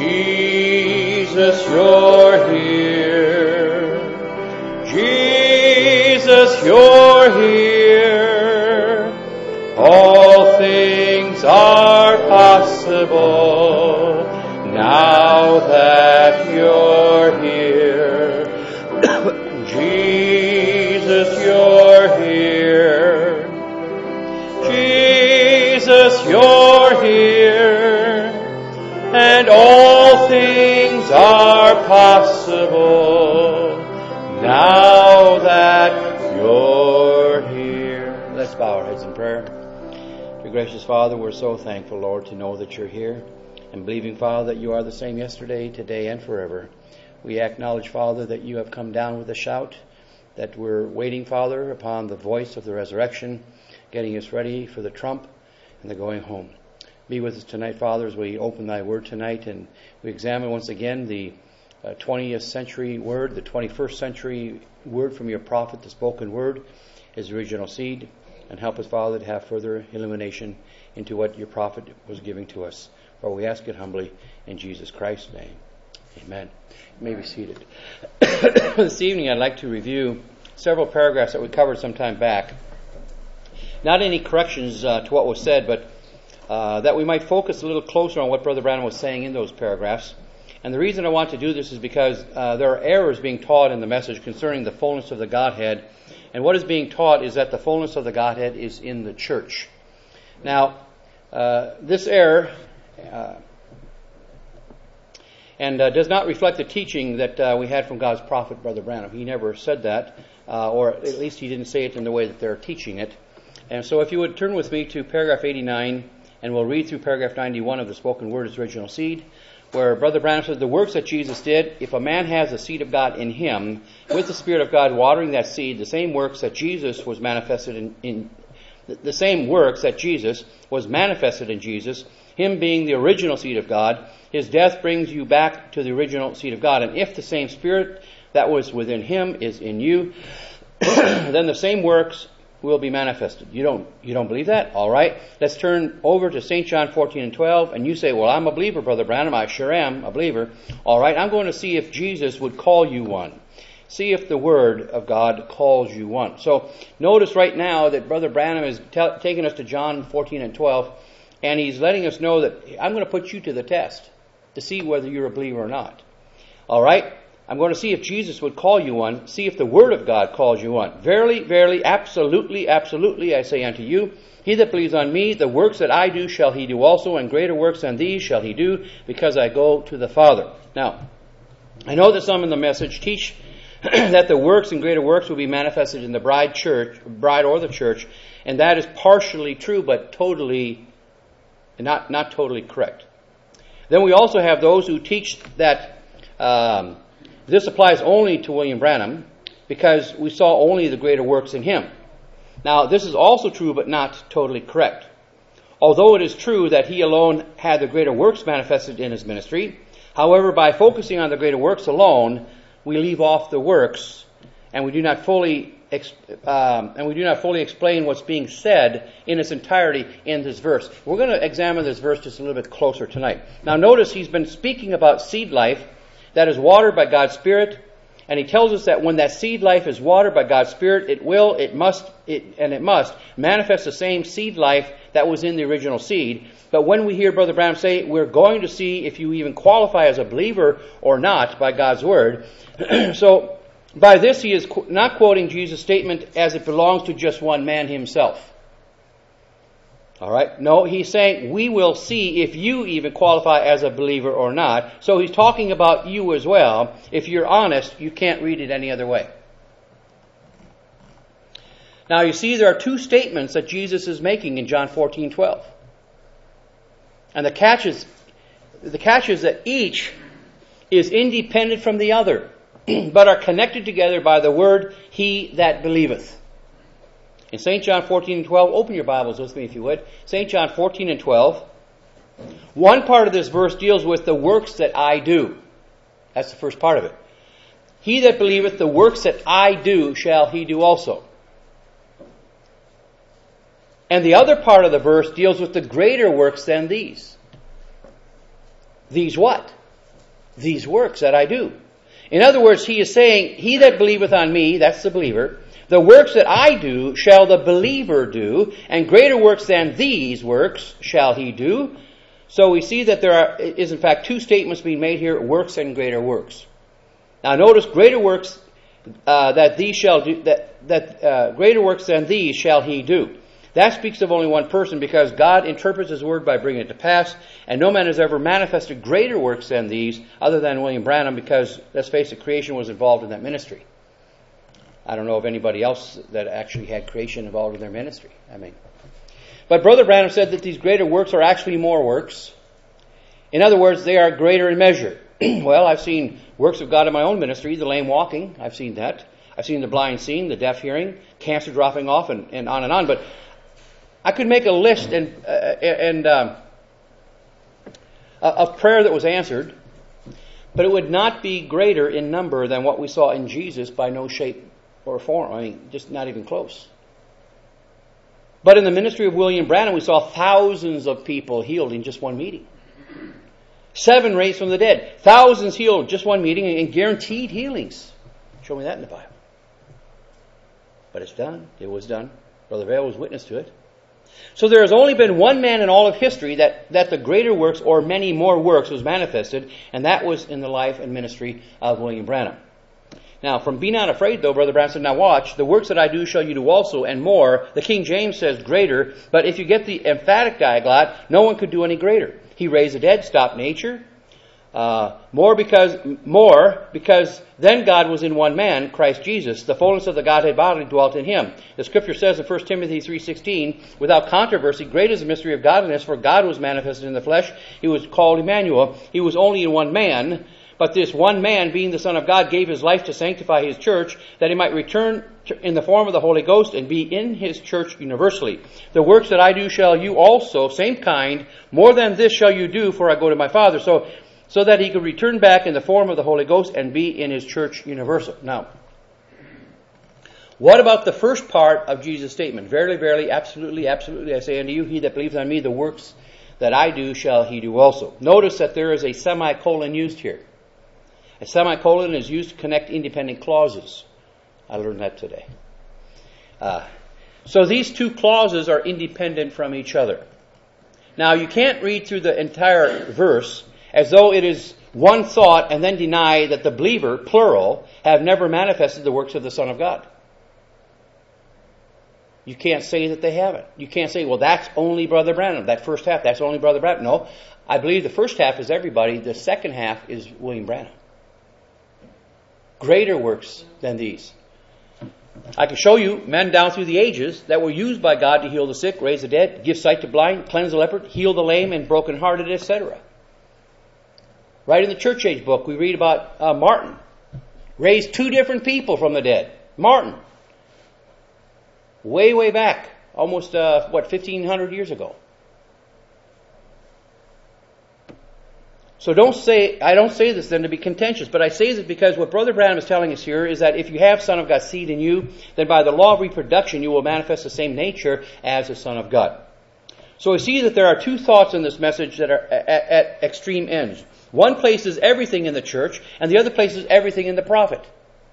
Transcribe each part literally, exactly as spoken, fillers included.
Jesus, you're here. Jesus, you're here. All things are possible now that you're here. Jesus, you're here. Jesus, you're here. And all things are possible now that you're here. Let's bow our heads in prayer. Dear gracious Father, we're so thankful, Lord, to know that you're here, and believing, Father, that you are the same yesterday, today, and forever. We acknowledge, Father, that you have come down with a shout, that we're waiting, Father, upon the voice of the resurrection, getting us ready for the trump and the going home. Be with us tonight, Father, as we open thy word tonight, and we examine once again the uh, twentieth century word, the twenty-first century word from your prophet, the spoken word, his original seed, and help us, Father, to have further illumination into what your prophet was giving to us. For we ask it humbly in Jesus Christ's name. Amen. You may be seated. This evening I'd like to review several paragraphs that we covered some time back. Not any corrections uh, to what was said, but uh, that we might focus a little closer on what Brother Branham was saying in those paragraphs. And the reason I want to do this is because uh, there are errors being taught in the message concerning the fullness of the Godhead. And what is being taught is that the fullness of the Godhead is in the church. Now, uh, this error uh, and uh, does not reflect the teaching that uh, we had from God's prophet, Brother Branham. He never said that, uh, or at least he didn't say it in the way that they're teaching it. And so if you would turn with me to paragraph eighty-nine, and we'll read through paragraph ninety-one of the spoken word, its original seed, where Brother Branham says, the works that Jesus did, if a man has the seed of God in him, with the Spirit of God watering that seed, the same works that Jesus was manifested in, in the same works that Jesus was manifested in Jesus, him being the original seed of God, his death brings you back to the original seed of God. And if the same Spirit that was within him is in you, then the same works will be manifested. You don't you don't believe that? All right. Let's turn over to Saint John fourteen and twelve, and you say, well, I'm a believer, Brother Branham. I sure am a believer. All right, I'm going to see if Jesus would call you one. See if the Word of God calls you one. So notice right now that Brother Branham is t- taking us to John fourteen and twelve, and he's letting us know that I'm going to put you to the test to see whether you're a believer or not. All right? I'm going to see if Jesus would call you one. See if the Word of God calls you one. Verily, verily, absolutely, absolutely, I say unto you, he that believes on me, the works that I do shall he do also, and greater works than these shall he do, because I go to the Father. Now, I know that some in the message teach that the works and greater works will be manifested in the bride church, bride or the church, and that is partially true, but totally, not not totally correct. Then we also have those who teach that um, this applies only to William Branham, because we saw only the greater works in him. Now, this is also true, but not totally correct. Although it is true that he alone had the greater works manifested in his ministry, however, by focusing on the greater works alone, we leave off the works, and we do not fully um, and we do not fully explain what's being said in its entirety in this verse. We're going to examine this verse just a little bit closer tonight. Now, notice he's been speaking about seed life that is watered by God's Spirit, and he tells us that when that seed life is watered by God's Spirit, it will, it must, it, and it must manifest the same seed life that was in the original seed. But when we hear Brother Branham say, we're going to see if you even qualify as a believer or not by God's Word. So, by this he is qu- not quoting Jesus' statement as it belongs to just one man himself. All right? No, he's saying we will see if you even qualify as a believer or not. So he's talking about you as well. If you're honest, you can't read it any other way. Now you see there are two statements that Jesus is making in John fourteen twelve. And the catch is, the catch is that each is independent from the other, but are connected together by the word, he that believeth. In Saint John fourteen and twelve, open your Bibles with me if you would. Saint John fourteen and twelve. One part of this verse deals with the works that I do. That's the first part of it. He that believeth, the works that I do shall he do also. And the other part of the verse deals with the greater works than these. These what? these works that I do. In other words, he is saying, he that believeth on me, that's the believer, the works that I do shall the believer do, and greater works than these works shall he do. So we see that there are, is in fact two statements being made here, works and greater works. Now notice, greater works uh, that these shall do, that, that uh, greater works than these shall he do. That speaks of only one person, because God interprets His word by bringing it to pass, and no man has ever manifested greater works than these other than William Branham, because, let's face it, creation was involved in that ministry. I don't know of anybody else that actually had creation involved in their ministry. I mean, but Brother Branham said that these greater works are actually more works. In other words, they are greater in measure. Well, I've seen works of God in my own ministry, the lame walking, I've seen that. I've seen the blind seeing, the deaf hearing, cancer dropping off, and, and on and on. But I could make a list and uh, and um, of prayer that was answered, but it would not be greater in number than what we saw in Jesus by no shape or form. I mean, just not even close. But in the ministry of William Branham, we saw thousands of people healed in just one meeting. Seven raised from the dead. Thousands healed just one meeting, and guaranteed healings. Show me that in the Bible. But it's done. It was done. Brother Vail was witness to it. So there has only been one man in all of history that, that the greater works, or many more works, was manifested, and that was in the life and ministry of William Branham. Now, from Be Not Afraid, though, Brother Branham said, now watch, the works that I do shall you do also, and more. The King James says greater, but if you get the emphatic diaglott, no one could do any greater. He raised the dead, stopped nature. Uh, more because more because then God was in one man, Christ Jesus. The fullness of the Godhead bodily dwelt in him. The Scripture says in First Timothy three sixteen, without controversy, great is the mystery of godliness, for God was manifested in the flesh. He was called Emmanuel. He was only in one man, but this one man, being the Son of God, gave his life to sanctify his church, that he might return in the form of the Holy Ghost and be in his church universally. The works that I do shall you also, same kind, more than this shall you do, for I go to my Father. So So that he could return back in the form of the Holy Ghost and be in his church universal. Now, what about the first part of Jesus' statement? Verily, verily, absolutely, absolutely, I say unto you, he that believes on me, the works that I do shall he do also. Notice that there is a semicolon used here. A semicolon is used to connect independent clauses. I learned that today. Uh, so these two clauses are independent from each other. Now, you can't read through the entire verse as though it is one thought and then deny that the believer, plural, have never manifested the works of the Son of God. You can't say that they haven't. You can't say, well, that's only Brother Branham. That first half, that's only Brother Branham. No, I believe the first half is everybody. The second half is William Branham. Greater works than these. I can show you men down through the ages that were used by God to heal the sick, raise the dead, give sight to blind, cleanse the leper, heal the lame and brokenhearted, et cetera. Right in the Church Age book, we read about uh, Martin. Raised two different people from the dead. Martin. Way, way back. Almost, uh, what, fifteen hundred years ago. So don't say, I don't say this then to be contentious, but I say this because what Brother Branham is telling us here is that if you have Son of God seed in you, then by the law of reproduction you will manifest the same nature as the Son of God. So we see that there are two thoughts in this message that are at, at extreme ends. One places everything in the church, and the other places everything in the prophet.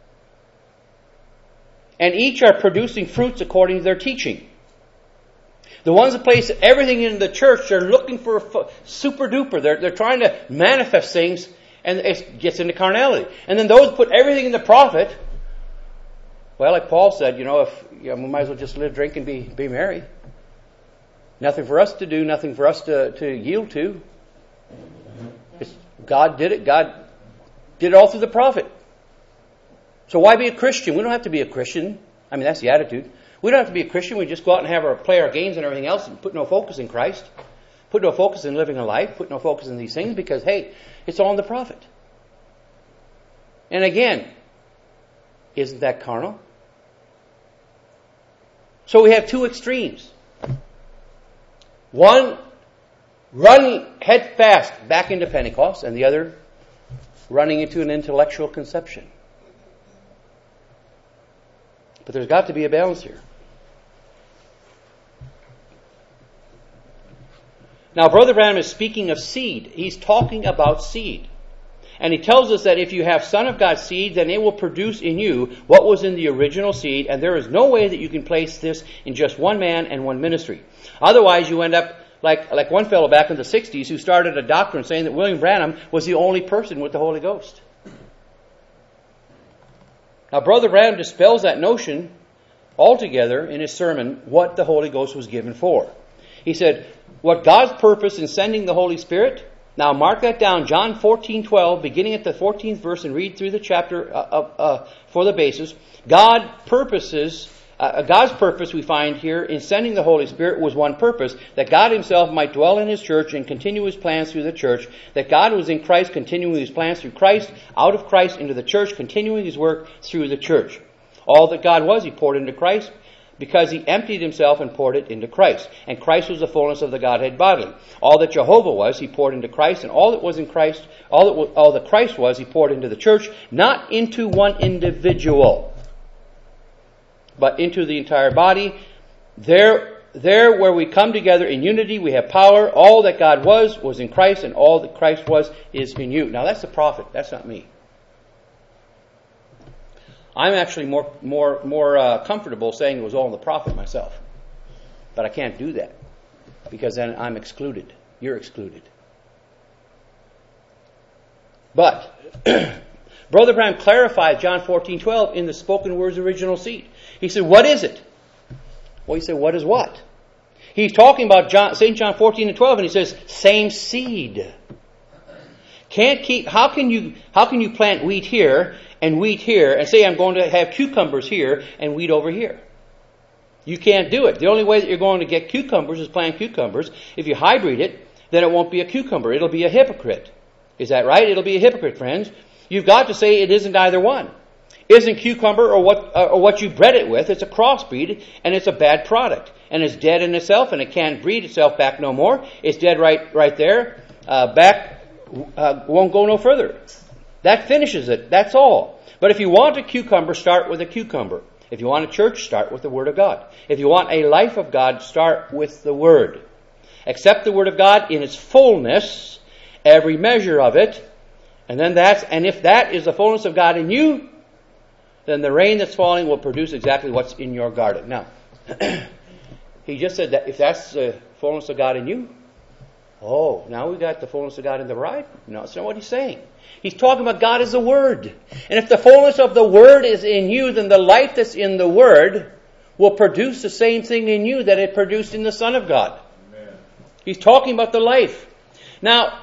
And each are producing fruits according to their teaching. The ones that place everything in the church, they're looking for a super duper. They're, they're trying to manifest things, and it gets into carnality. And then those that put everything in the prophet, well, like Paul said, you know, if you know, we might as well just live, drink, and be, be merry. Nothing for us to do, nothing for us to, to yield to. It's, God did it. God did it all through the prophet. So why be a Christian? We don't have to be a Christian. I mean, that's the attitude. We don't have to be a Christian. We just go out and have our play our games and everything else and put no focus in Christ. Put no focus in living a life. Put no focus in these things because, hey, it's all in the prophet. And again, isn't that carnal? So we have two extremes. One running head fast back into Pentecost, and the other running into an intellectual conception. But there's got to be a balance here. Now, Brother Branham is speaking of seed. He's talking about seed. And he tells us that if you have Son of God seed, then it will produce in you what was in the original seed, and there is no way that you can place this in just one man and one ministry. Otherwise, you end up like, like one fellow back in the sixties who started a doctrine saying that William Branham was the only person with the Holy Ghost. Now, Brother Branham dispels that notion altogether in his sermon, what the Holy Ghost was given for. He said, what God's purpose in sending the Holy Spirit. Now mark that down, John fourteen twelve, beginning at the fourteenth verse, and read through the chapter uh, uh, for the basis. God purposes, uh, God's purpose we find here in sending the Holy Spirit was one purpose, that God himself might dwell in his church and continue his plans through the church, that God was in Christ continuing his plans through Christ, out of Christ into the church, continuing his work through the church. All that God was, he poured into Christ, because he emptied himself and poured it into Christ. And Christ was the fullness of the Godhead bodily. All that Jehovah was, he poured into Christ, and all that was in Christ, all that, was, all that Christ was, he poured into the church, not into one individual, but into the entire body. There, there where we come together in unity, we have power. All that God was, was in Christ, and all that Christ was, is in you. Now that's the prophet, that's not me. I'm actually more more more uh, comfortable saying it was all in the prophet myself. But I can't do that, because then I'm excluded. You're excluded. But Brother Branham clarified John fourteen twelve in the spoken words original seed. He said, what is it? Well, he said, what is what? He's talking about John, Saint John fourteen and twelve, and he says, same seed. Can't keep, how can you, how can you plant wheat here and wheat here and say I'm going to have cucumbers here and wheat over here? You can't do it. The only way that you're going to get cucumbers is plant cucumbers. If you hybrid it, then it won't be a cucumber. It'll be a hypocrite. Is that right? It'll be a hypocrite, friends. You've got to say it isn't either one. Isn't cucumber or what, uh, or what you bred it with, it's a crossbreed and it's a bad product. And it's dead in itself and it can't breed itself back no more. It's dead right, right there. Uh, back, Uh, won't go no further. That finishes it. That's all. But if you want a cucumber, start with a cucumber. If you want a church, start with the Word of God. If you want a life of God, start with the Word. Accept the Word of God in its fullness, every measure of it, and then that's, and if that is the fullness of God in you, then the rain that's falling will produce exactly what's in your garden. Now, he just said that if that's the fullness of God in you, oh, now we've got the fullness of God in the bride? No, that's not what he's saying. He's talking about God as the Word. And if the fullness of the Word is in you, then the life that's in the Word will produce the same thing in you that it produced in the Son of God. Amen. He's talking about the life. Now,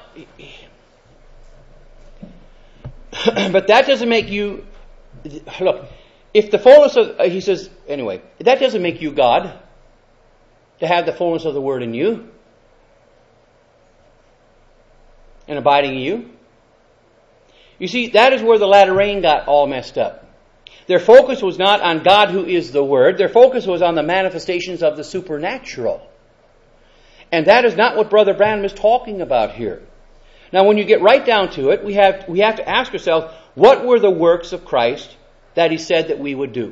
but that doesn't make you, look, if the fullness of, he says, anyway, that doesn't make you God, to have the fullness of the Word in you and abiding in you. You see, that is where the latter rain got all messed up. Their focus was not on God who is the Word. Their focus was on the manifestations of the supernatural. And that is not what Brother Branham is talking about here. Now, when you get right down to it, we have, we have to ask ourselves, what were the works of Christ that he said that we would do?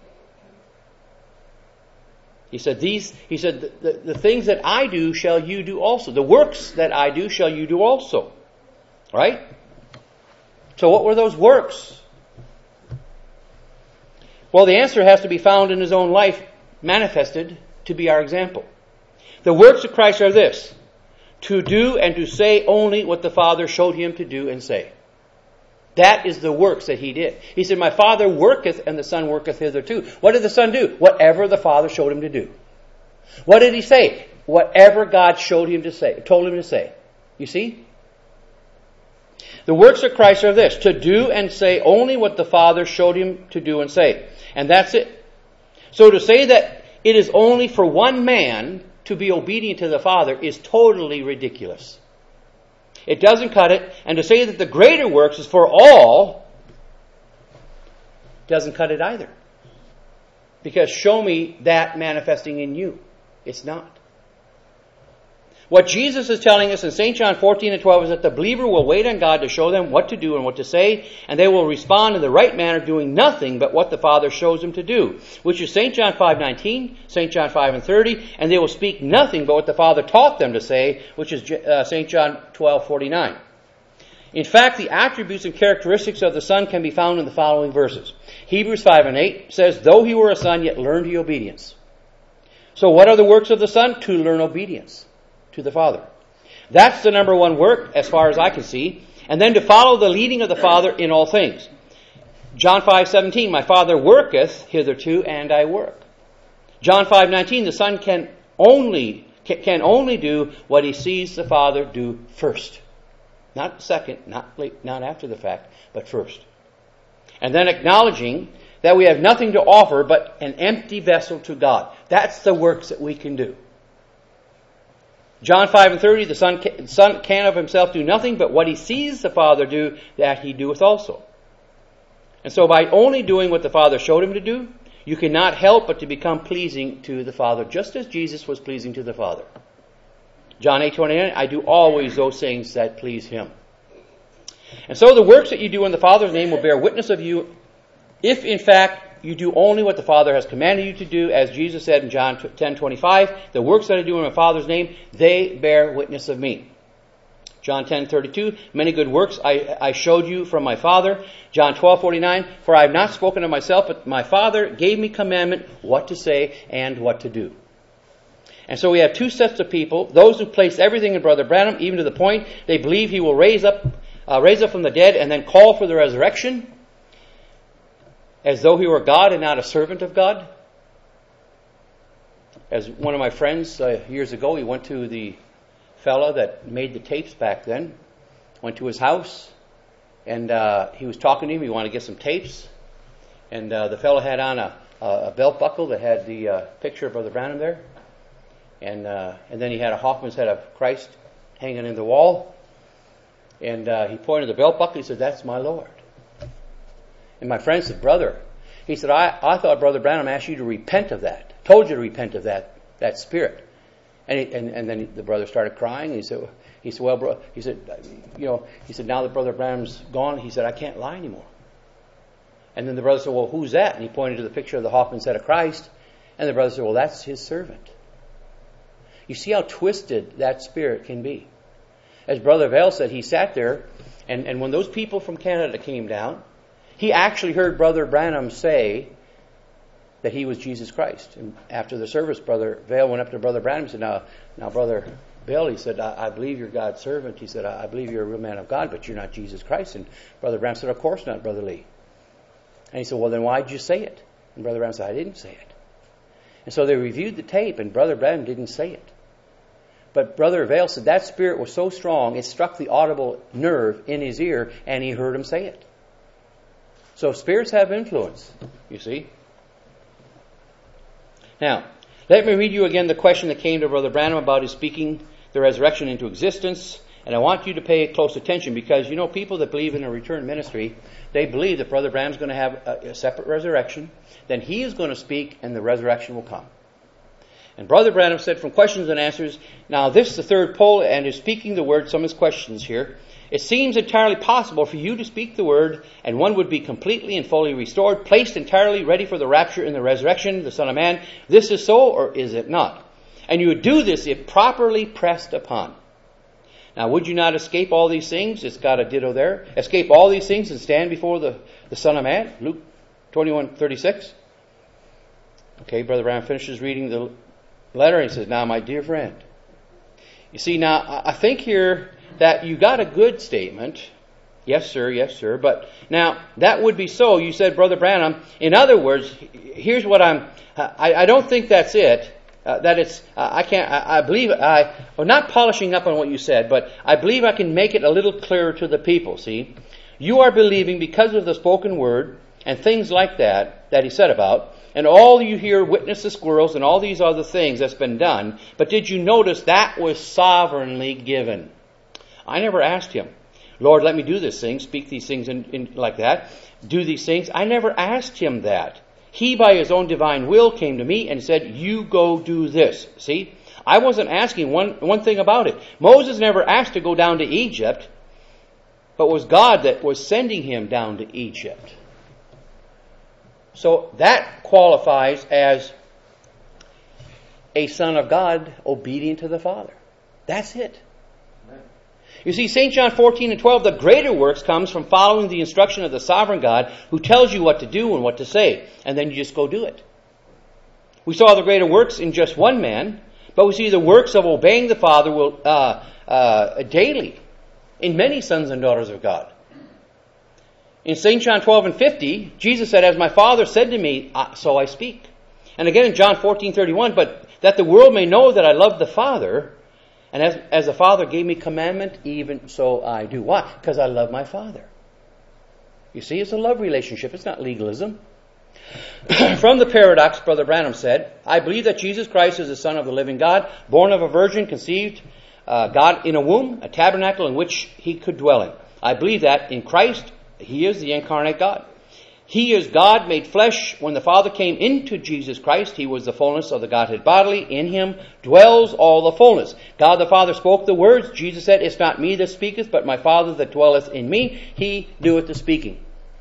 He said, these, he said, the, the, the things that I do shall you do also. The works that I do shall you do also. Right? So what were those works? Well, the answer has to be found in his own life, manifested to be our example. The works of Christ are this: to do and to say only what the Father showed him to do and say. That is the works that he did. He said, my Father worketh and the Son worketh hitherto. What did the Son do? Whatever the Father showed him to do. What did he say? Whatever God showed him to say, told him to say. You see? The works of Christ are this: to do and say only what the Father showed him to do and say. And that's it. So to say that it is only for one man to be obedient to the Father is totally ridiculous. It doesn't cut it. And to say that the greater works is for all doesn't cut it either. Because show me that manifesting in you. It's not. What Jesus is telling us in Saint John fourteen and twelve is that the believer will wait on God to show them what to do and what to say, and they will respond in the right manner, doing nothing but what the Father shows them to do, which is Saint John five nineteen, Saint John five and thirty, and they will speak nothing but what the Father taught them to say, which is uh, Saint John twelve forty-nine. In fact, the attributes and characteristics of the Son can be found in the following verses. Hebrews five and eight says, though he were a son, yet learned he obedience. So what are the works of the Son? To learn obedience to the Father. That's the number one work, as far as I can see. And then to follow the leading of the Father in all things. John five seventeen, my Father worketh hitherto, and I work. John five nineteen, the Son can only can only do what he sees the Father do first. Not second, not late, not after the fact, but first. And then acknowledging that we have nothing to offer but an empty vessel to God. That's the works that we can do. John five and thirty, the Son can, son can of himself do nothing but what he sees the Father do, that he doeth also. And so by only doing what the Father showed him to do, you cannot help but to become pleasing to the Father, just as Jesus was pleasing to the Father. John eight twenty-nine, I do always those things that please him. And so the works that you do in the Father's name will bear witness of you, if in fact you do only what the Father has commanded you to do, as Jesus said in John ten twenty-five, the works that I do in my Father's name, they bear witness of me. John ten thirty-two, many good works I, I showed you from my Father. John twelve forty-nine, for I have not spoken of myself, but my Father gave me commandment what to say and what to do. And so we have two sets of people, those who place everything in Brother Branham, even to the point they believe he will raise up, uh, raise up from the dead and then call for the resurrection, as though he were God and not a servant of God. As one of my friends uh, years ago, he went to the fella that made the tapes back then, went to his house, and uh, he was talking to him. He wanted to get some tapes, and uh, the fella had on a, a belt buckle that had the uh, picture of Brother Branham there, and uh, and then he had a Hoffman's head of Christ hanging in the wall, and uh, he pointed the belt buckle. He said, "That's my Lord." And my friend said, "Brother," he said, I, I thought Brother Branham asked you to repent of that, told you to repent of that that spirit." And, he, and and then the brother started crying. And he said, "He said, well, bro," he said, "You know," he said, "now that Brother Branham's gone," he said, "I can't lie anymore." And then the brother said, "Well, who's that?" And he pointed to the picture of the Hoffman's head of Christ. And the brother said, "Well, that's his servant." You see how twisted that spirit can be. As Brother Vale said, he sat there, and, and when those people from Canada came down, he actually heard Brother Branham say that he was Jesus Christ. And after the service, Brother Vale went up to Brother Branham and said, now, now Brother Vale, he said, I, I believe you're God's servant. He said, I, I believe you're a real man of God, but you're not Jesus Christ. And Brother Branham said, of course not, Brother Lee. And he said, well, then why did you say it? And Brother Branham said, I didn't say it. And so they reviewed the tape, and Brother Branham didn't say it. But Brother Vale said that spirit was so strong, it struck the audible nerve in his ear, and he heard him say it. So spirits have influence, you see. Now, let me read you again the question that came to Brother Branham about his speaking the resurrection into existence. And I want you to pay close attention, because, you know, people that believe in a return ministry, they believe that Brother Branham's going to have a, a separate resurrection. Then he is going to speak, and the resurrection will come. And Brother Branham said, from questions and answers, now this is the third poll, and is speaking the word, some of his questions here. It seems entirely possible for you to speak the word, and one would be completely and fully restored, placed entirely ready for the rapture and the resurrection of the Son of Man. This is so, or is it not? And you would do this if properly pressed upon. Now, would you not escape all these things? It's got a ditto there. Escape all these things and stand before the, the Son of Man? Luke twenty-one thirty-six. Okay, Brother Branham finishes reading the letter and he says, now, my dear friend. You see, now, I think here that you got a good statement. Yes, sir, yes, sir. But now, that would be so. You said, Brother Branham, in other words, here's what I'm, I, I don't think that's it. Uh, that it's, uh, I can't, I, I believe, I, well, not polishing up on what you said, but I believe I can make it a little clearer to the people, see. You are believing because of the spoken word and things like that, that he said about, and all you hear, witness the squirrels and all these other things that's been done, but did you notice that was sovereignly given? I never asked him, Lord, let me do this thing, speak these things in, in, like that, do these things. I never asked him that. He, by his own divine will, came to me and said, you go do this. See? I wasn't asking one, one thing about it. Moses never asked to go down to Egypt, but it was God that was sending him down to Egypt. So that qualifies as a son of God obedient to the Father. That's it. You see, Saint John fourteen and twelve, the greater works comes from following the instruction of the sovereign God who tells you what to do and what to say, and then you just go do it. We saw the greater works in just one man, but we see the works of obeying the Father will uh, uh, daily in many sons and daughters of God. In Saint John twelve and fifty, Jesus said, "As my Father said to me, so I speak." And again in John fourteen thirty-one, "But that the world may know that I love the Father, and as, as the Father gave me commandment, even so I do." Why? Because I love my Father. You see, it's a love relationship. It's not legalism. From the Paradox, Brother Branham said, "I believe that Jesus Christ is the Son of the living God, born of a virgin, conceived uh, God in a womb, a tabernacle in which he could dwell in. I believe that in Christ, he is the incarnate God. He is God made flesh. When the Father came into Jesus Christ, he was the fullness of the Godhead bodily. In him dwells all the fullness. God the Father spoke the words. Jesus said, 'It's not me that speaketh, but my Father that dwelleth in me. He doeth the speaking.'"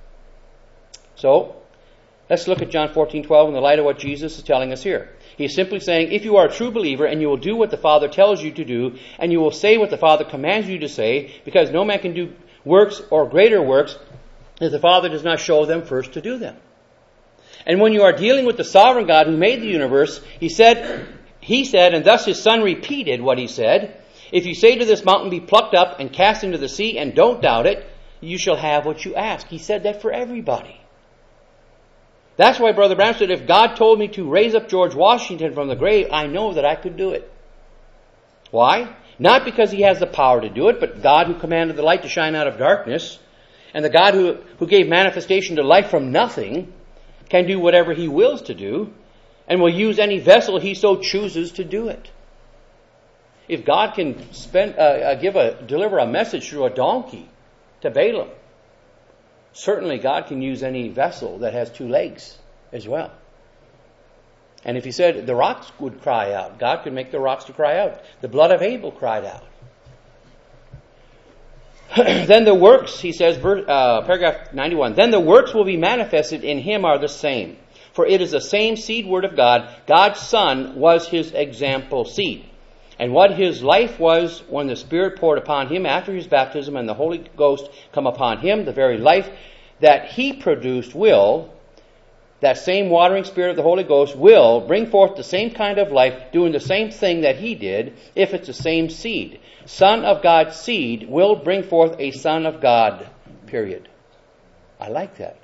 So, let's look at John fourteen twelve in the light of what Jesus is telling us here. He's simply saying, if you are a true believer and you will do what the Father tells you to do, and you will say what the Father commands you to say, because no man can do works or greater works if the Father does not show them first to do them. And when you are dealing with the sovereign God who made the universe, he said, he said, and thus his Son repeated what he said, "If you say to this mountain, be plucked up and cast into the sea, and don't doubt it, you shall have what you ask." He said that for everybody. That's why Brother Branham said, if God told me to raise up George Washington from the grave, I know that I could do it. Why? Not because he has the power to do it, but God who commanded the light to shine out of darkness, and the God who, who gave manifestation to life from nothing, can do whatever he wills to do, and will use any vessel he so chooses to do it. If God can spend, uh, uh, give a, deliver a message through a donkey to Balaam, certainly God can use any vessel that has two legs as well. And if he said the rocks would cry out, God could make the rocks to cry out. The blood of Abel cried out. Then the works, he says, uh, paragraph ninety-one, "Then the works will be manifested in him are the same. For it is the same seed word of God. God's Son was his example seed. And what his life was when the Spirit poured upon him after his baptism and the Holy Ghost come upon him, the very life that he produced will, that same watering Spirit of the Holy Ghost will bring forth the same kind of life, doing the same thing that he did, if it's the same seed. Son of God's seed will bring forth a Son of God, period." I like that.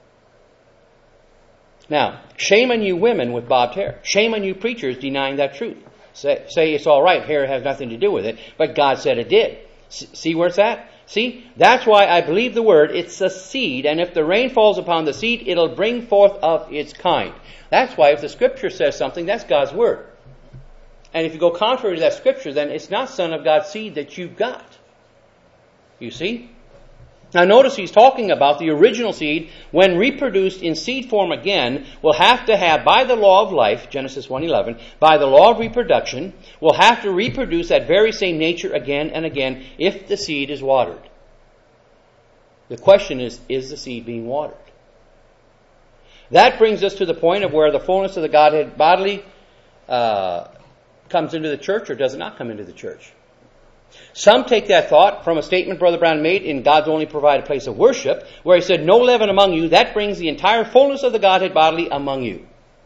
Now, shame on you women with bobbed hair. Shame on you preachers denying that truth. Say, say it's all right, hair has nothing to do with it, but God said it did. S- see where it's at? See, that's why I believe the word, it's a seed, and if the rain falls upon the seed, it'll bring forth of its kind. That's why if the Scripture says something, that's God's word. And if you go contrary to that Scripture, then it's not Son of God's seed that you've got. You see? Now notice he's talking about the original seed, when reproduced in seed form again, will have to have, by the law of life, Genesis one eleven, by the law of reproduction, will have to reproduce that very same nature again and again if the seed is watered. The question is, is the seed being watered? That brings us to the point of where the fullness of the Godhead bodily uh, comes into the church, or does it not come into the church? Some take that thought from a statement Brother Brown made in God's Only Provided Place of Worship, where he said, "No leaven among you, that brings the entire fullness of the Godhead bodily among you."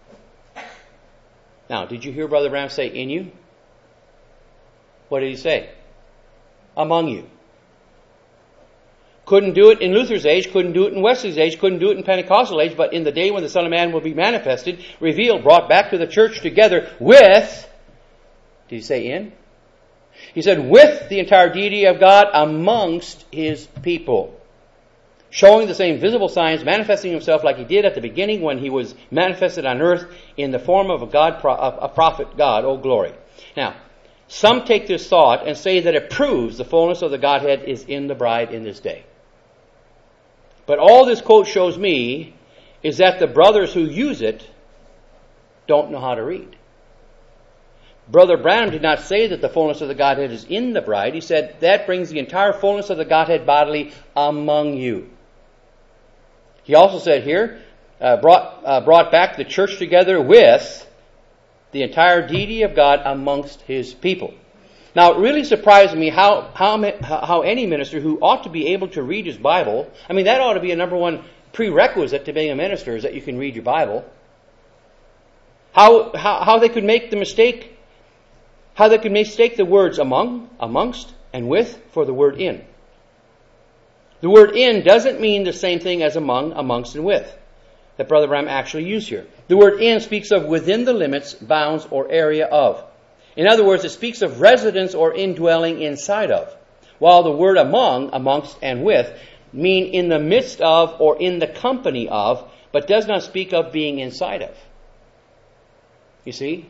Now, did you hear Brother Brown say in you? What did he say? Among you. Couldn't do it in Luther's age, couldn't do it in Wesley's age, couldn't do it in Pentecostal age, but in the day when the Son of Man will be manifested, revealed, brought back to the church together with, did he say in? He said, with the entire deity of God amongst his people, showing the same visible signs, manifesting himself like he did at the beginning when he was manifested on earth in the form of a God, a prophet God. Oh, glory. Now, some take this thought and say that it proves the fullness of the Godhead is in the bride in this day. But all this quote shows me is that the brothers who use it don't know how to read. Brother Branham did not say that the fullness of the Godhead is in the bride. He said that brings the entire fullness of the Godhead bodily among you. He also said here, uh, brought, uh, brought back the church together with the entire deity of God amongst his people. Now, it really surprised me how, how, how any minister who ought to be able to read his Bible, I mean, that ought to be a number one prerequisite to being a minister, is that you can read your Bible. How, how, how they could make the mistake, how they could mistake the words among, amongst, and with for the word in. The word in doesn't mean the same thing as among, amongst, and with that Brother Branham actually used here. The word in speaks of within the limits, bounds, or area of. In other words, it speaks of residence or indwelling inside of, while the word among, amongst, and with mean in the midst of or in the company of, but does not speak of being inside of. You see?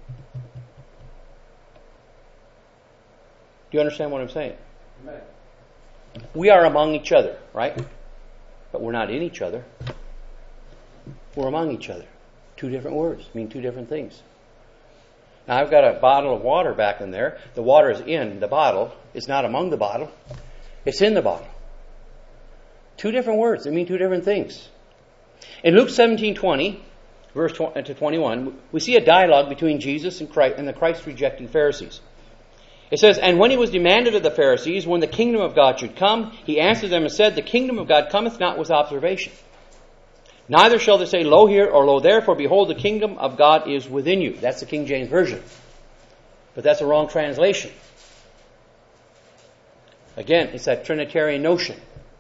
Do you understand what I'm saying? Amen. We are among each other, right? But we're not in each other. We're among each other. Two different words mean two different things. Now, I've got a bottle of water back in there. The water is in the bottle. It's not among the bottle. It's in the bottle. Two different words. They mean two different things. In Luke seventeen twenty, verse twenty to twenty-one, we see a dialogue between Jesus and Christ and the Christ-rejecting Pharisees. It says, "And when he was demanded of the Pharisees when the kingdom of God should come, he answered them and said, The kingdom of God cometh not with observation. Neither shall they say, Lo here or lo there, for behold, the kingdom of God is within you." That's the King James Version. But that's a wrong translation. Again, it's that Trinitarian notion.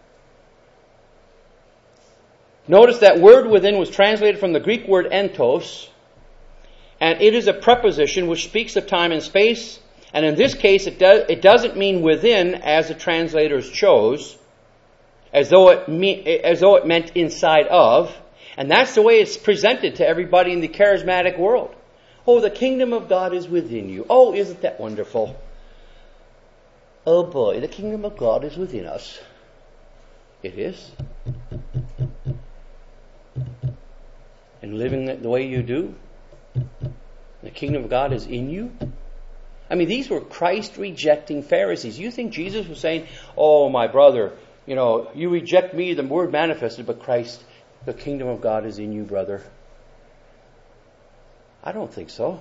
Notice that word within was translated from the Greek word entos, and it is a preposition which speaks of time and space, and in this case it, does, it doesn't mean within as the translators chose, as though it me, as though it meant inside of, and that's the way it's presented to everybody in the charismatic world. Oh, the kingdom of God is within you. Oh, isn't that wonderful? Oh boy, the kingdom of God is within us. It is. And living the way you do, the kingdom of God is in you. I mean, these were Christ-rejecting Pharisees. You think Jesus was saying, "Oh, my brother, you know, you reject me, the word manifested, but Christ, the kingdom of God is in you, brother"? I don't think so.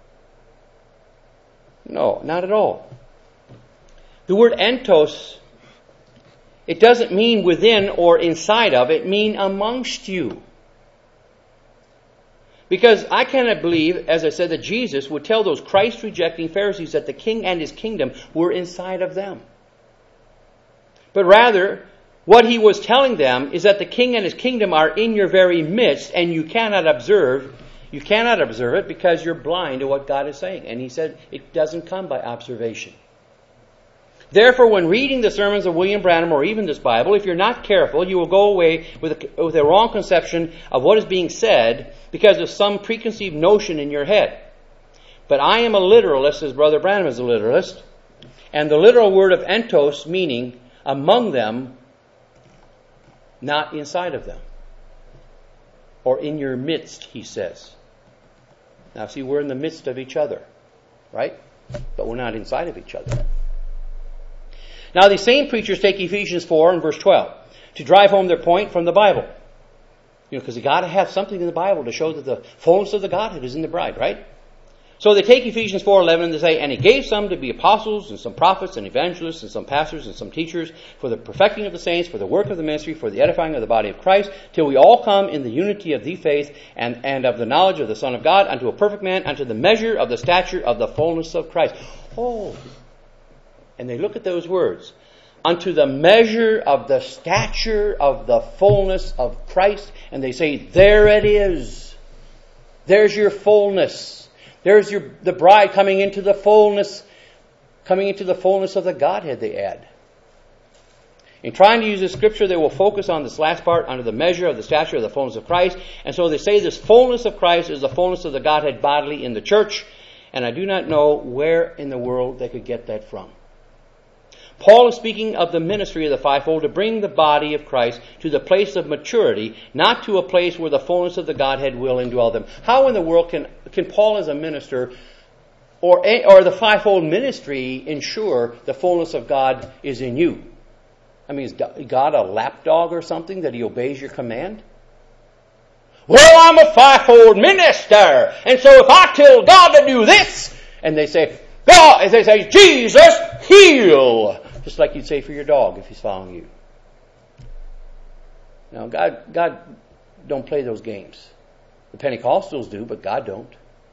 No, not at all. The word entos, it doesn't mean within or inside of, it means amongst you. Because I cannot believe, as I said, that Jesus would tell those Christ-rejecting Pharisees that the king and his kingdom were inside of them. But rather, what he was telling them is that the king and his kingdom are in your very midst, and you cannot observe, you cannot observe it because you're blind to what God is saying. And he said it doesn't come by observation. Therefore, when reading the sermons of William Branham or even this Bible, if you're not careful, you will go away with a, with a wrong conception of what is being said because of some preconceived notion in your head. But I am a literalist, as Brother Branham is a literalist, and the literal word of entos, meaning among them, not inside of them. Or in your midst, he says. Now see, we're in the midst of each other, right? But we're not inside of each other. Now, these same preachers take Ephesians four and verse twelve to drive home their point from the Bible. You know, because you got to have something in the Bible to show that the fullness of the Godhead is in the bride, right? So they take Ephesians four eleven and they say, "And he gave some to be apostles, and some prophets, and evangelists, and some pastors, and some teachers, for the perfecting of the saints, for the work of the ministry, for the edifying of the body of Christ, till we all come in the unity of the faith, and, and of the knowledge of the Son of God, unto a perfect man, unto the measure of the stature of the fullness of Christ." Oh, and they look at those words. Unto the measure of the stature of the fullness of Christ. And they say, there it is. There's your fullness. There's your the bride coming into the fullness, coming into the fullness of the Godhead, they add. In trying to use this scripture, they will focus on this last part, under the measure of the stature of the fullness of Christ. And so they say this fullness of Christ is the fullness of the Godhead bodily in the church. And I do not know where in the world they could get that from. Paul is speaking of the ministry of the fivefold to bring the body of Christ to the place of maturity, not to a place where the fullness of the Godhead will indwell them. How in the world can, can Paul as a minister or, or the fivefold ministry ensure the fullness of God is in you? I mean, is God a lapdog or something that he obeys your command? Well, I'm a fivefold minister, and so if I tell God to do this, and they say, God, as they say, Jesus, heal. Just like you'd say for your dog if he's following you. Now, God, God don't play those games. The Pentecostals do, but God don't.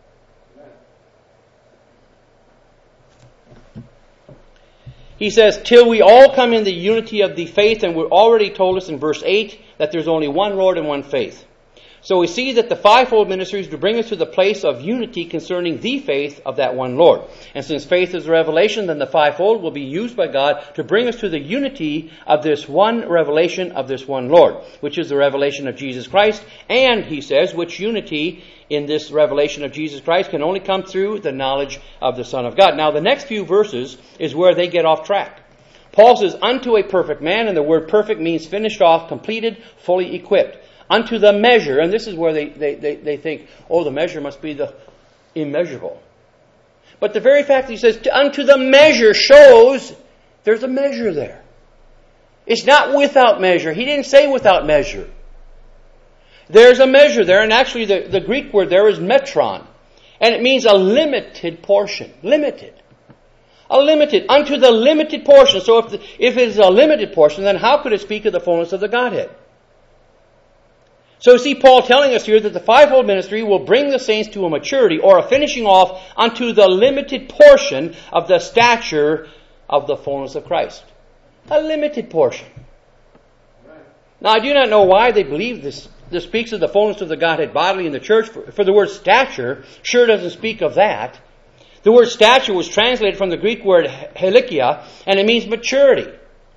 He says, till we all come in the unity of the faith, and we're already told us in verse eight that there's only one Lord and one faith. So we see that the fivefold ministry is to bring us to the place of unity concerning the faith of that one Lord. And since faith is a revelation, then the fivefold will be used by God to bring us to the unity of this one revelation of this one Lord, which is the revelation of Jesus Christ. And, he says, which unity in this revelation of Jesus Christ can only come through the knowledge of the Son of God. Now, the next few verses is where they get off track. Paul says, unto a perfect man, and the word perfect means finished off, completed, fully equipped. Unto the measure, and this is where they, they, they, they think, oh, the measure must be the immeasurable. But the very fact that he says, unto the measure shows there's a measure there. It's not without measure. He didn't say without measure. There's a measure there, and actually the, the Greek word there is metron. And it means a limited portion. Limited. A limited, unto the limited portion. So if, the, if it is a limited portion, then how could it speak of the fullness of the Godhead? So you see Paul telling us here that the fivefold ministry will bring the saints to a maturity or a finishing off unto the limited portion of the stature of the fullness of Christ. A limited portion. Now I do not know why they believe this. This speaks of the fullness of the Godhead bodily in the church. For, for the word stature sure doesn't speak of that. The word stature was translated from the Greek word helikia, and it means maturity.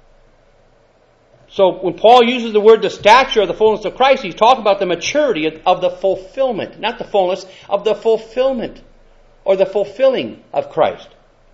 So when Paul uses the word the stature of the fullness of Christ, he's talking about the maturity of the fulfillment, not the fullness, of the fulfillment or the fulfilling of Christ.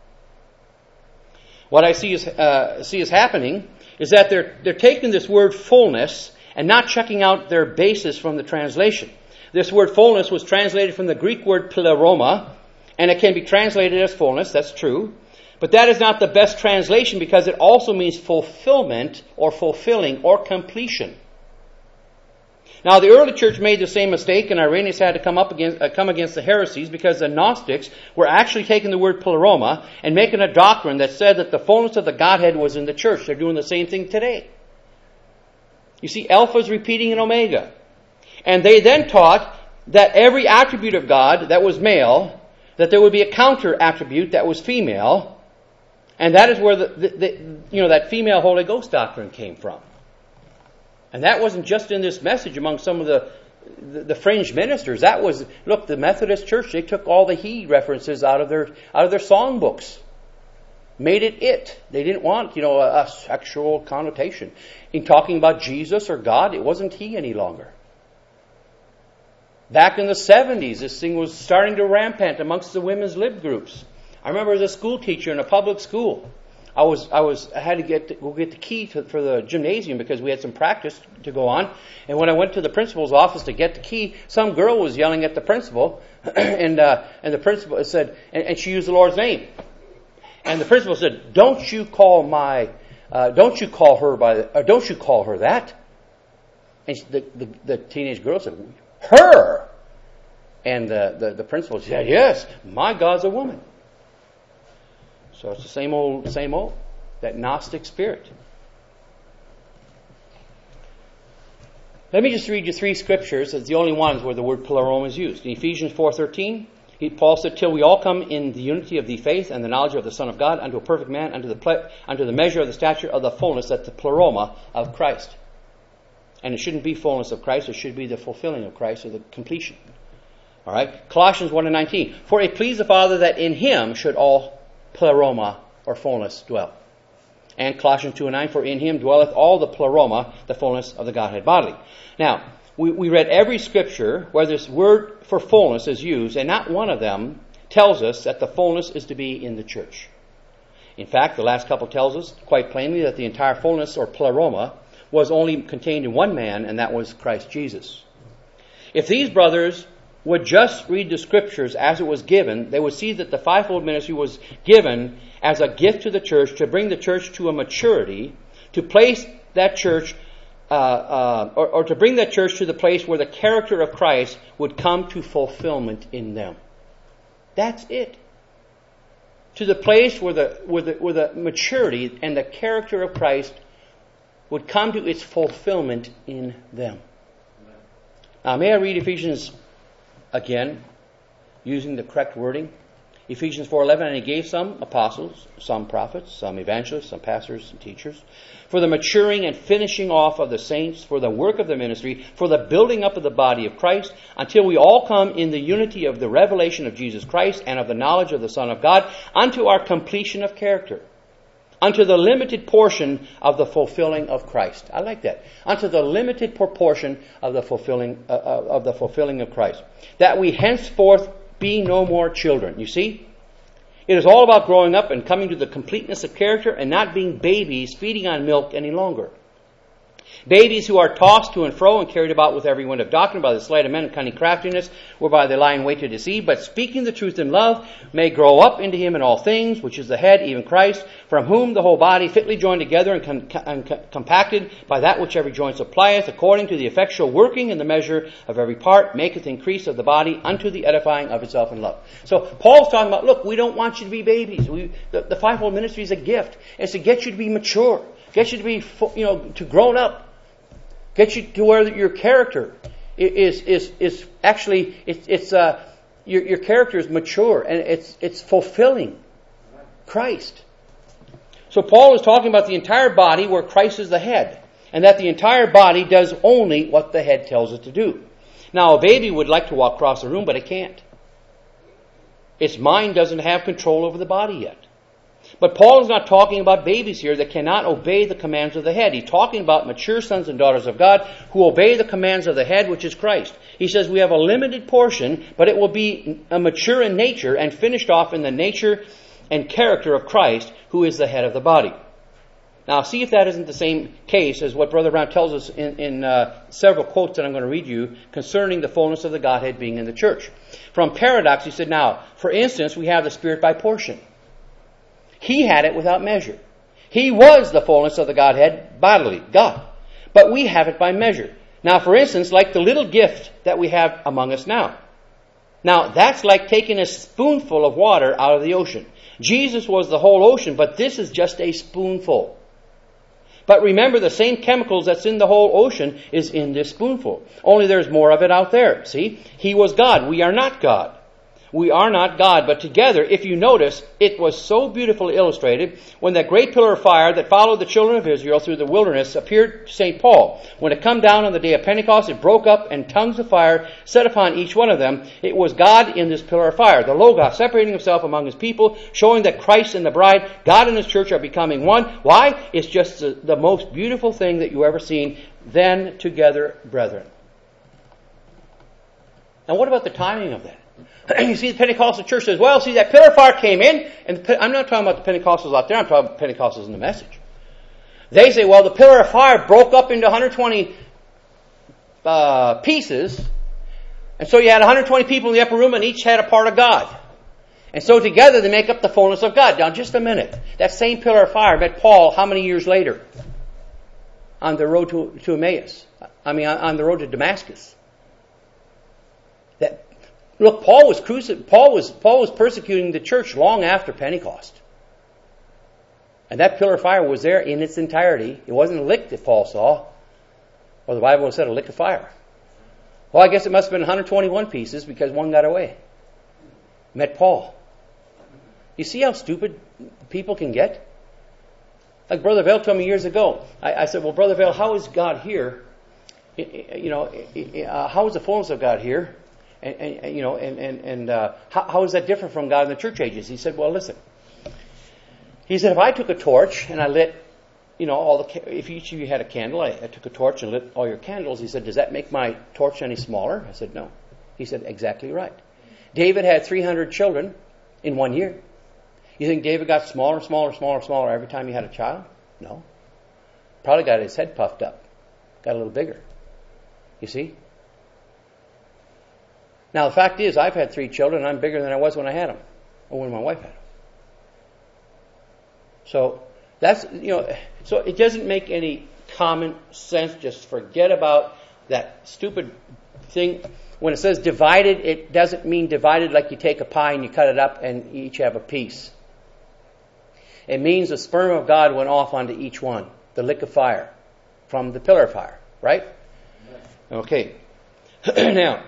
What I see is, uh, see is happening is that they're, they're taking this word fullness and not checking out their basis from the translation. This word fullness was translated from the Greek word pleroma, and it can be translated as fullness, that's true. But that is not the best translation because it also means fulfillment or fulfilling or completion. Now the early church made the same mistake, and Irenaeus had to come up against, uh, come against the heresies because the Gnostics were actually taking the word pleroma and making a doctrine that said that the fullness of the Godhead was in the church. They're doing the same thing today. You see, Alpha is repeating an Omega. And they then taught that every attribute of God that was male, that there would be a counter attribute that was female. And that is where the, the, the you know that female Holy Ghost doctrine came from. And that wasn't just in this message among some of the, the the fringe ministers. That was, look, the Methodist Church, they took all the he references out of their out of their songbooks. Made it it. They didn't want, you know, a, a sexual connotation. In talking about Jesus or God, it wasn't he any longer. Back in the seventies, this thing was starting to rampant amongst the women's lib groups. I remember as a school teacher in a public school, I was I was I had to get to, go get the key to, for the gymnasium because we had some practice to go on. And when I went to the principal's office to get the key, some girl was yelling at the principal, and uh, and the principal said, and, and she used the Lord's name, and the principal said, "Don't you call my, uh, don't you call her by, the, or don't you call her that?" And she, the, the the teenage girl said, "Her," and the, the the principal said, "Yes, my God's a woman." So it's the same old, same old, that Gnostic spirit. Let me just read you three scriptures. It's the only ones where the word pleroma is used. In Ephesians four thirteen, Paul said, "Till we all come in the unity of the faith and the knowledge of the Son of God, unto a perfect man, unto the ple- unto the measure of the stature of the fullness," that's the pleroma of Christ. And it shouldn't be fullness of Christ; it should be the fulfilling of Christ, or the completion. All right. Colossians one and nineteen, "For it pleased the Father that in Him should all pleroma or fullness dwell." And Colossians two and nine, "For in him dwelleth all the pleroma, the fullness of the Godhead bodily." Now, we, we read every scripture where this word for fullness is used, and not one of them tells us that the fullness is to be in the church. In fact, the last couple tells us quite plainly that the entire fullness or pleroma was only contained in one man, and that was Christ Jesus. If these brothers would just read the scriptures as it was given, they would see that the fivefold ministry was given as a gift to the church to bring the church to a maturity, to place that church, uh, uh, or, or to bring that church to the place where the character of Christ would come to fulfillment in them. That's it. to the place where the, where the, where the maturity and the character of Christ would come to its fulfillment in them. Now, may I read Ephesians again, using the correct wording? Ephesians four eleven, and he gave some apostles, some prophets, some evangelists, some pastors, some teachers, for the maturing and finishing off of the saints, for the work of the ministry, for the building up of the body of Christ, until we all come in the unity of the revelation of Jesus Christ and of the knowledge of the Son of God, unto our completion of character, unto the limited portion of the fulfilling of Christ. I like that. Unto the limited proportion of the fulfilling uh, of the fulfilling of Christ, that we henceforth be no more children. You see? It is all about growing up and coming to the completeness of character and not being babies feeding on milk any longer. Babies who are tossed to and fro and carried about with every wind of doctrine by the sleight of men and cunning craftiness, whereby they lie in wait to deceive, but speaking the truth in love, may grow up into him in all things, which is the head, even Christ, from whom the whole body, fitly joined together and, com- and com- compacted by that which every joint supplieth, according to the effectual working in the measure of every part, maketh increase of the body unto the edifying of itself in love. So Paul's talking about, look, we don't want you to be babies. We, the, the fivefold ministry is a gift. It's to get you to be mature, get you to be, you know, to grown up. Get you to where your character is is is actually it's it's uh your your character is mature and it's it's fulfilling Christ. So Paul is talking about the entire body where Christ is the head, and that the entire body does only what the head tells it to do. Now, a baby would like to walk across the room, but it can't. Its mind doesn't have control over the body yet. But Paul is not talking about babies here that cannot obey the commands of the head. He's talking about mature sons and daughters of God who obey the commands of the head, which is Christ. He says we have a limited portion, but it will be a mature in nature and finished off in the nature and character of Christ, who is the head of the body. Now, see if that isn't the same case as what Brother Brown tells us in, in uh, several quotes that I'm going to read you concerning the fullness of the Godhead being in the church. From Paradox, he said, now, for instance, we have the Spirit by portion. He had it without measure. He was the fullness of the Godhead bodily, God. But we have it by measure. Now, for instance, like the little gift that we have among us now. Now, that's like taking a spoonful of water out of the ocean. Jesus was the whole ocean, but this is just a spoonful. But remember, the same chemicals that's in the whole ocean is in this spoonful. Only there's more of it out there. See? He was God. We are not God. We are not God, but together, if you notice, it was so beautifully illustrated when that great pillar of fire that followed the children of Israel through the wilderness appeared to Saint Paul. When it come down on the day of Pentecost, it broke up and tongues of fire set upon each one of them. It was God in this pillar of fire, the Logos, separating himself among his people, showing that Christ and the bride, God and his church are becoming one. Why? It's just the, the most beautiful thing that you ever seen. Then together, brethren. Now what about the timing of that? You see, the Pentecostal church says, well, see, that pillar of fire came in, and the, I'm not talking about the Pentecostals out there, I'm talking about Pentecostals in the message. They say, well, the pillar of fire broke up into one hundred twenty uh, pieces, and so you had one hundred twenty people in the upper room, and each had a part of God. And so together they make up the fullness of God. Now, just a minute. That same pillar of fire met Paul how many years later? On the road to, to Emmaus. I mean, on the road to Damascus. That Look, Paul was cruci- Paul was Paul was persecuting the church long after Pentecost. And that pillar of fire was there in its entirety. It wasn't a lick that Paul saw. Or the Bible said a lick of fire. Well, I guess it must have been one hundred twenty-one pieces because one got away. Met Paul. You see how stupid people can get? Like Brother Vail told me years ago. I, I said, well, Brother Vail, how is God here? You know, uh, how is the fullness of God here? And, and you know, and and, and uh, how, how is that different from God in the church ages? He said, well, listen. He said, if I took a torch and I lit, you know, all the, if each of you had a candle, I, I took a torch and lit all your candles. He said, does that make my torch any smaller? I said, no. He said, exactly right. David had three hundred children in one year. You think David got smaller, smaller, smaller, smaller every time he had a child? No. Probably got his head puffed up. Got a little bigger. You see? Now, the fact is, I've had three children, and I'm bigger than I was when I had them, or when my wife had them. So, that's, you know, so it doesn't make any common sense. Just forget about that stupid thing. When it says divided, it doesn't mean divided like you take a pie and you cut it up and you each have a piece. It means the sperm of God went off onto each one. The lick of fire from the pillar of fire. Right? Okay. Now,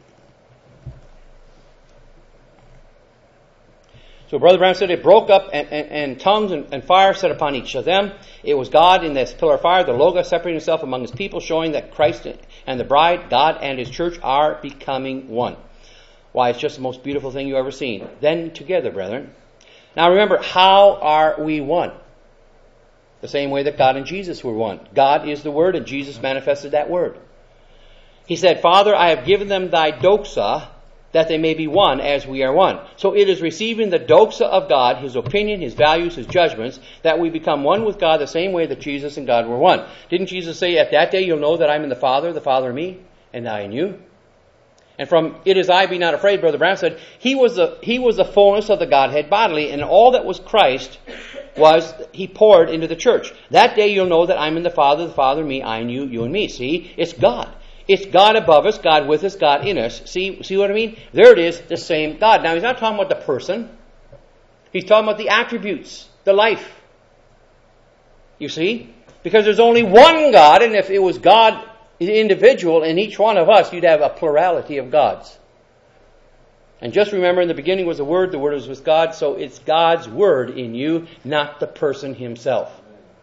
so Brother Branham said it broke up, and, and, and tongues and, and fire set upon each of them. It was God in this pillar of fire, the Logos, separating himself among his people, showing that Christ and the bride, God and his church, are becoming one. Why, it's just the most beautiful thing you've ever seen. Then together, brethren. Now remember, how are we one? The same way that God and Jesus were one. God is the Word, and Jesus manifested that Word. He said, Father, I have given them thy doxa, that they may be one as we are one. So it is receiving the doxa of God, his opinion, his values, his judgments, that we become one with God the same way that Jesus and God were one. Didn't Jesus say, at that day you'll know that I'm in the Father, the Father in me, and I in you? And from it is I, be not afraid, Brother Brown said, he was the he was the fullness of the Godhead bodily, and all that was Christ was he poured into the church. That day you'll know that I'm in the Father, the Father in me, I in you, you in me. See, it's God. It's God above us, God with us, God in us. See, see what I mean? There it is, the same God. Now, he's not talking about the person. He's talking about the attributes, the life. You see? Because there's only one God, and if it was God individual in each one of us, you'd have a plurality of gods. And just remember, in the beginning was the Word, the Word was with God, so it's God's Word in you, not the person himself.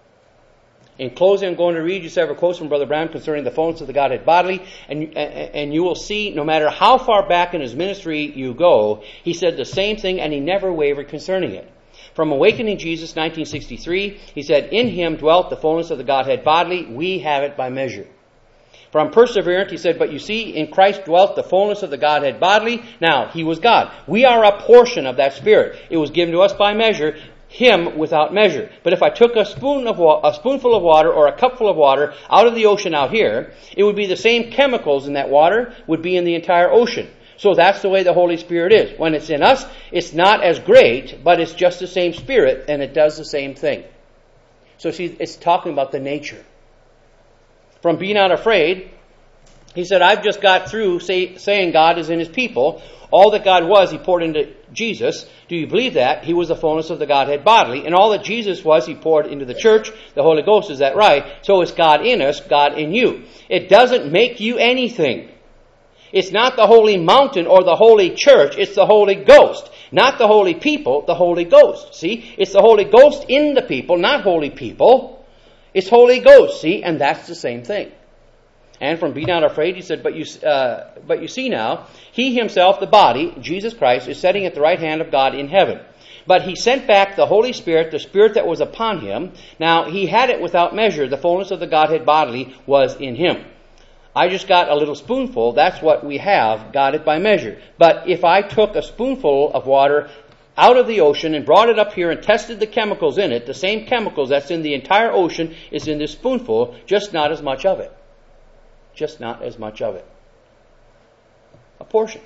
In closing, I'm going to read you several quotes from Brother Branham concerning the fullness of the Godhead bodily, and, and you will see, no matter how far back in his ministry you go, he said the same thing, and he never wavered concerning it. From Awakening Jesus, nineteen sixty-three, he said, in him dwelt the fullness of the Godhead bodily, we have it by measure. From Perseverance, he said, but you see, in Christ dwelt the fullness of the Godhead bodily. Now, he was God. We are a portion of that Spirit. It was given to us by measure, him without measure. But if I took a spoon of wa- a spoonful of water or a cupful of water out of the ocean out here, it would be the same chemicals in that water would be in the entire ocean. So that's the way the Holy Spirit is. When it's in us, it's not as great, but it's just the same Spirit, and it does the same thing. So see, it's talking about the nature. From Be Not Afraid, he said, I've just got through say, saying God is in his people. All that God was, he poured into Jesus. Do you believe that? He was the fullness of the Godhead bodily. And all that Jesus was, he poured into the church. The Holy Ghost, is that right? So it's God in us, God in you. It doesn't make you anything. It's not the holy mountain or the holy church. It's the Holy Ghost. Not the holy people, the Holy Ghost. See? It's the Holy Ghost in the people, not holy people. It's Holy Ghost, see? And that's the same thing. And from Be Not Afraid, he said, but you, uh, but you see now, he himself, the body, Jesus Christ, is sitting at the right hand of God in heaven. But he sent back the Holy Spirit, the Spirit that was upon him. Now, he had it without measure. The fullness of the Godhead bodily was in him. I just got a little spoonful. That's what we have, got it by measure. But if I took a spoonful of water out of the ocean and brought it up here and tested the chemicals in it, the same chemicals that's in the entire ocean is in this spoonful, just not as much of it. Just not as much of it. A portion.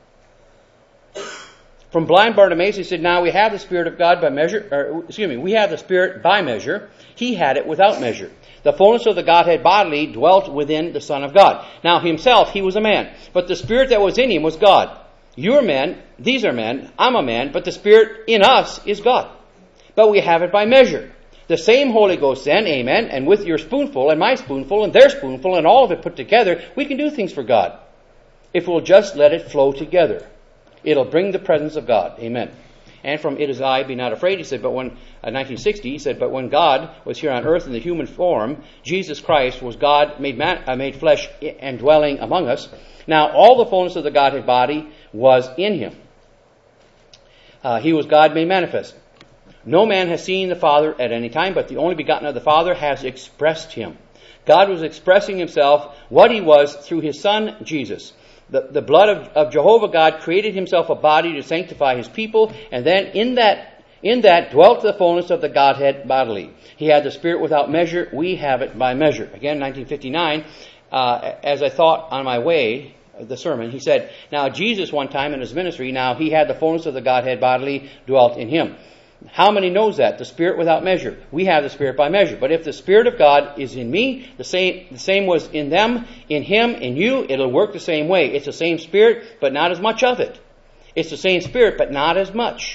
From blind Bartimaeus, he said, now we have the Spirit of God by measure, or excuse me, we have the Spirit by measure. He had it without measure. The fullness of the Godhead bodily dwelt within the Son of God. Now himself, he was a man, but the Spirit that was in him was God. You are men, these are men, I'm a man, but the Spirit in us is God. But we have it by measure. The same Holy Ghost then, amen, and with your spoonful and my spoonful and their spoonful and all of it put together, we can do things for God. If we'll just let it flow together. It'll bring the presence of God. Amen. And from It Is I, Be Not Afraid, he said, but when, uh, nineteen sixty, he said, but when God was here on earth in the human form, Jesus Christ was God made, man, uh, made flesh and dwelling among us. Now all the fullness of the Godhead body was in him. Uh, he was God made manifest. No man has seen the Father at any time, but the only begotten of the Father has expressed him. God was expressing himself, what he was, through his Son, Jesus. The, the blood of, of Jehovah God created himself a body to sanctify his people, and then in that, in that dwelt the fullness of the Godhead bodily. He had the Spirit without measure. We have it by measure. Again, nineteen fifty-nine, uh, as I thought on my way, the sermon, he said, now Jesus one time in his ministry, now he had the fullness of the Godhead bodily dwelt in him. How many knows that? The Spirit without measure. We have the Spirit by measure. But if the Spirit of God is in me, the same the same was in them, in him, in you, it'll work the same way. It's the same Spirit, but not as much of it. It's the same Spirit, but not as much.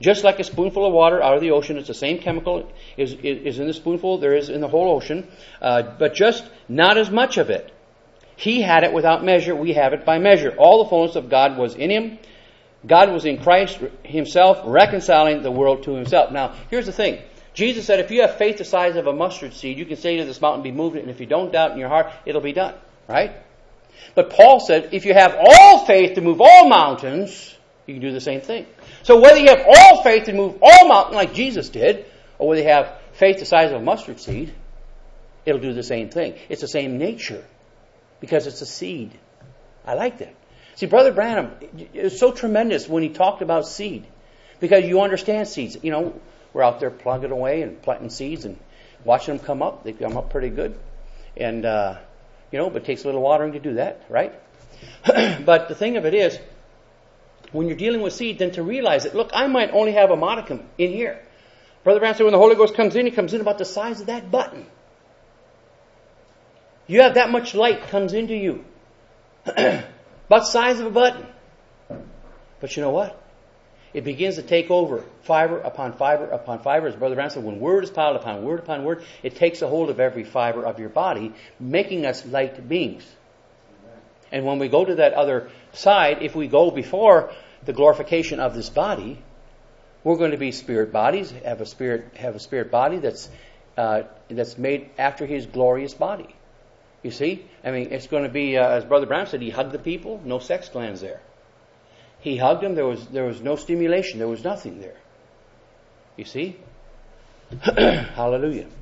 Just like a spoonful of water out of the ocean, it's the same chemical is, is, is in the spoonful there is in the whole ocean, uh, but just not as much of it. He had it without measure, we have it by measure. All the fullness of God was in him. God was in Christ himself, reconciling the world to himself. Now, here's the thing. Jesus said, if you have faith the size of a mustard seed, you can say to this mountain, be moved, and if you don't doubt in your heart, it'll be done. Right? But Paul said, if you have all faith to move all mountains, you can do the same thing. So whether you have all faith to move all mountains like Jesus did, or whether you have faith the size of a mustard seed, it'll do the same thing. It's the same nature, because it's a seed. I like that. See, Brother Branham, it was so tremendous when he talked about seed, because you understand seeds. You know, we're out there plugging away and planting seeds and watching them come up. They come up pretty good. And, uh, you know, but it takes a little watering to do that, right? But the thing of it is, when you're dealing with seed, then to realize that, look, I might only have a modicum in here. Brother Branham said when the Holy Ghost comes in, he comes in about the size of that button. You have that much light comes into you. About the size of a button. But you know what? It begins to take over fiber upon fiber upon fiber. As Brother Branham said, when word is piled upon word upon word, it takes a hold of every fiber of your body, making us light beings. And when we go to that other side, if we go before the glorification of this body, we're going to be spirit bodies, have a spirit have a spirit body that's uh, that's made after his glorious body. You see? I mean, it's going to be, uh, as Brother Branham said, he hugged the people, no sex glands there. He hugged them, there was there was no stimulation, there was nothing there. You see? Hallelujah.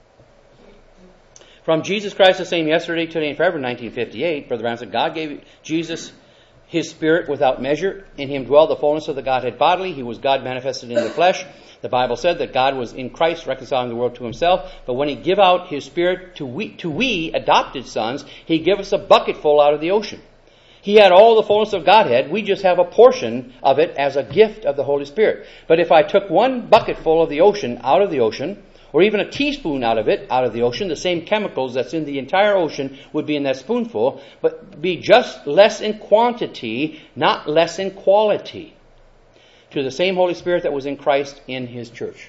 From Jesus Christ the same yesterday, today, and forever, nineteen fifty-eight, Brother Branham said, God gave Jesus his Spirit without measure. In him dwelled the fullness of the Godhead bodily. He was God manifested in the flesh. The Bible said that God was in Christ reconciling the world to himself. But when he give out his Spirit to we, to we adopted sons, he give us a bucketful out of the ocean. He had all the fullness of Godhead. We just have a portion of it as a gift of the Holy Spirit. But if I took one bucketful of the ocean out of the ocean, or even a teaspoon out of it, out of the ocean, the same chemicals that's in the entire ocean would be in that spoonful, but be just less in quantity, not less in quality, to the same Holy Spirit that was in Christ in his church.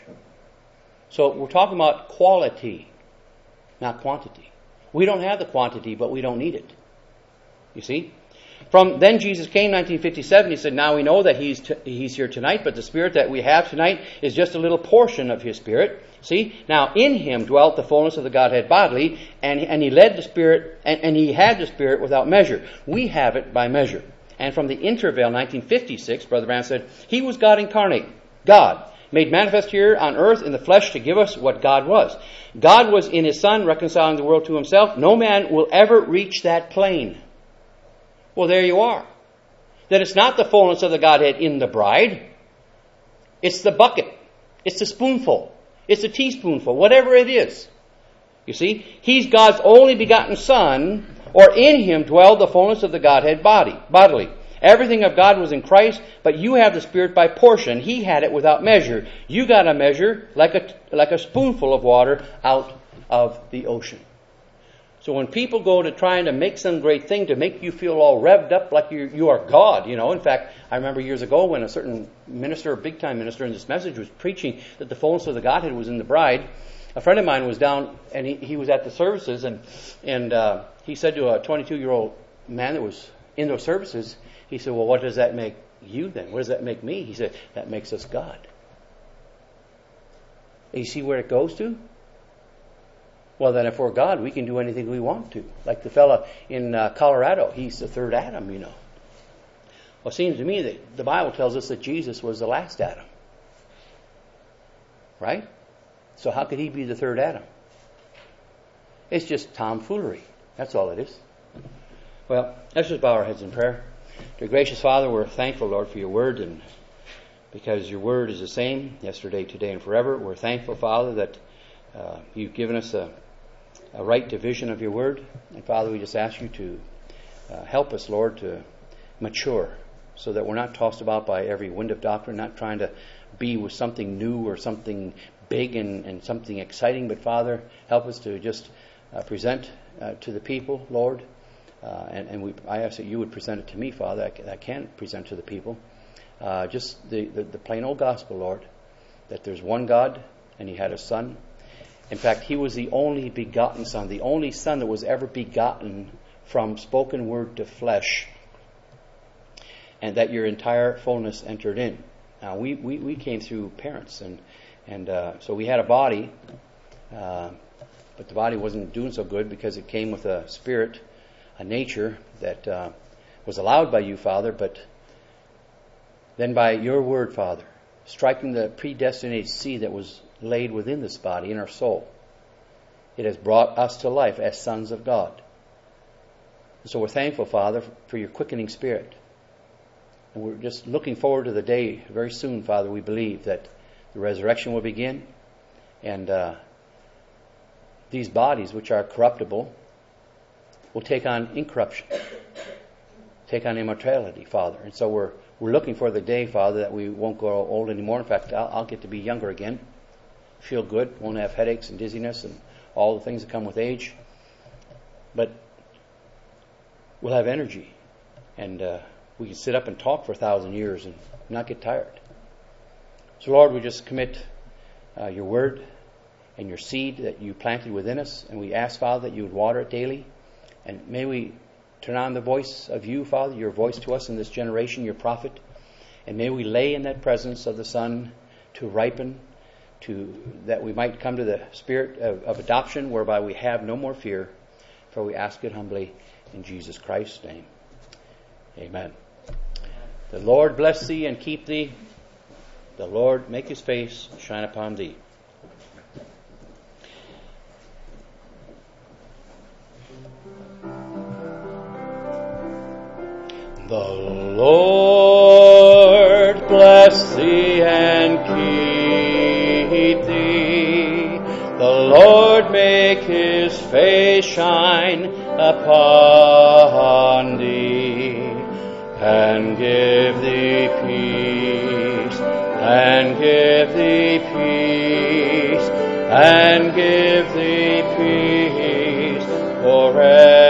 So we're talking about quality, not quantity. We don't have the quantity, but we don't need it. You see? From then Jesus came, nineteen fifty-seven, he said, now we know that he's t- he's here tonight, but the Spirit that we have tonight is just a little portion of his Spirit. See? Now in him dwelt the fullness of the Godhead bodily, and, and he led the Spirit, and, and he had the Spirit without measure. We have it by measure. And from the interval, nineteen fifty-six, Brother Branham said, he was God incarnate, God, made manifest here on earth in the flesh to give us what God was. God was in his Son, reconciling the world to himself. No man will ever reach that plane. Well, there you are. That it's not the fullness of the Godhead in the bride. It's the bucket. It's the spoonful. It's the teaspoonful. Whatever it is. You see? He's God's only begotten Son, or in him dwelled the fullness of the Godhead body, bodily. Everything of God was in Christ, but you have the Spirit by portion. He had it without measure. You got a measure like a, like a spoonful of water out of the ocean. So when people go to trying to make some great thing to make you feel all revved up like you you are God, you know. In fact, I remember years ago when a certain minister, a big-time minister in this message was preaching that the fullness of the Godhead was in the bride. A friend of mine was down and he, he was at the services and and uh, he said to a twenty-two-year-old man that was in those services, he said, well, what does that make you then? What does that make me? He said, that makes us God. And you see where it goes to? Well, then if we're God, we can do anything we want to. Like the fella in uh, Colorado, he's the third Adam, you know. Well, it seems to me that the Bible tells us that Jesus was the last Adam. Right? So how could he be the third Adam? It's just tomfoolery. That's all it is. Well, let's just bow our heads in prayer. Dear gracious Father, we're thankful, Lord, for your word, and because your word is the same yesterday, today, and forever. We're thankful, Father, that uh, you've given us a a right division of your word. And Father, we just ask you to uh, help us, Lord, to mature so that we're not tossed about by every wind of doctrine, not trying to be with something new or something big and, and something exciting. But Father, help us to just uh, present uh, to the people, Lord. Uh, and and we, I ask that you would present it to me, Father. I can, I can present to the people. Uh, just the, the, the plain old gospel, Lord, that there's one God and He had a Son. In fact, He was the only begotten Son, the only Son that was ever begotten from spoken word to flesh, and that your entire fullness entered in. Now, we, we, we came through parents, and, and uh, so we had a body, uh, but the body wasn't doing so good because it came with a spirit, a nature that uh, was allowed by you, Father, but then by your word, Father, striking the predestinated seed that was laid within this body, in our soul, it has brought us to life as sons of God. And so we're thankful, Father, for your quickening spirit. And we're just looking forward to the day very soon, Father, we believe that the resurrection will begin, and uh, these bodies, which are corruptible, will take on incorruption, take on immortality, Father. And so we're we're looking for the day, Father, that we won't grow old anymore. In fact, I'll, I'll get to be younger again, feel good, won't have headaches and dizziness and all the things that come with age. But we'll have energy, and uh, we can sit up and talk for a thousand years and not get tired. So, Lord, we just commit uh, your word and your seed that you planted within us, and we ask, Father, that you would water it daily. And may we turn on the voice of you, Father, your voice to us in this generation, your prophet. And may we lay in that presence of the Son to ripen, to that we might come to the spirit of, of adoption, whereby we have no more fear. For we ask it humbly in Jesus Christ's name. Amen. The Lord bless thee and keep thee. The Lord make his face shine upon thee. The Lord bless thee and keep thee. The Lord make his face shine upon thee, and give thee peace, and give thee peace, and give thee peace forever.